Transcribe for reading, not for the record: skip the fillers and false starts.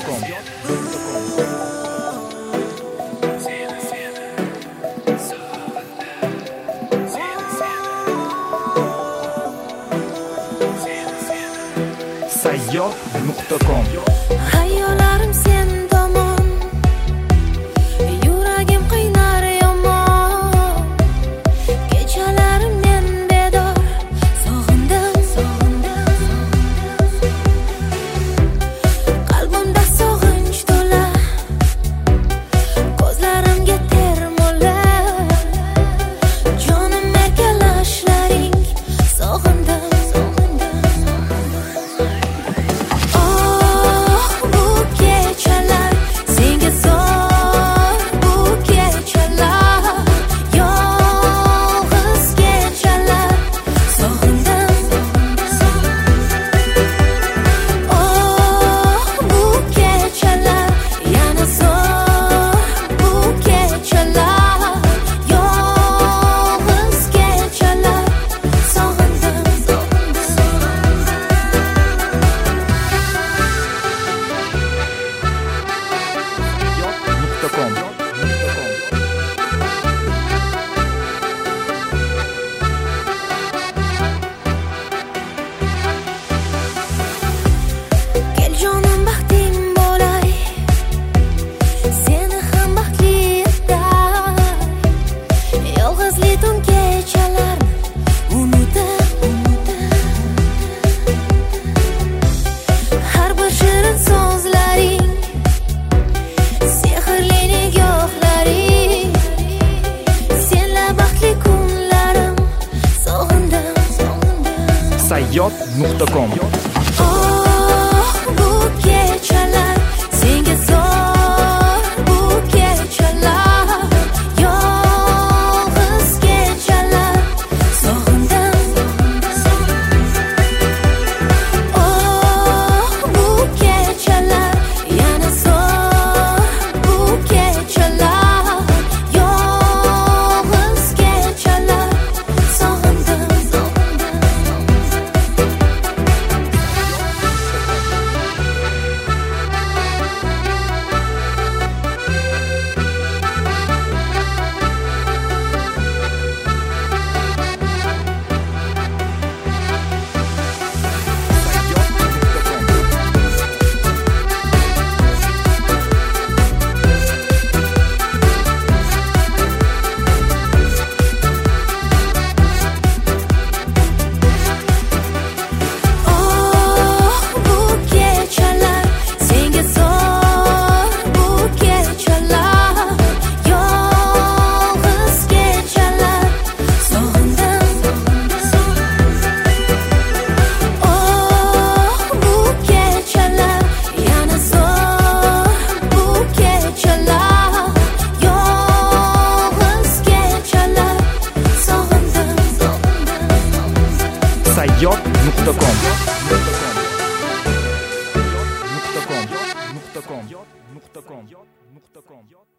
sayyod.com. Hayollarim sen tomon, yuragim qaynar yomon. Kechalarim men bedor, sog'indim. Qalbimda sog'inch to'la, ko'zlarimga termola. Jonim erkalashlaring, sog'indim. Kel jonim baxting bo'lay, seni ham baxtli etay. Yolg'izlik tun kechalarni unutib, har bir shirin so'zlaring, sehrli nigohlaring, senla baxtli kunlarim, sog'indim. sayyod.com. Bu kechalar senga zor, bu kechalar yolg'iz kechalar, sog'indim. Bu kechalar yana zor, bu kechalar yolg'iz kechalar, sog'indim. sayyod.com.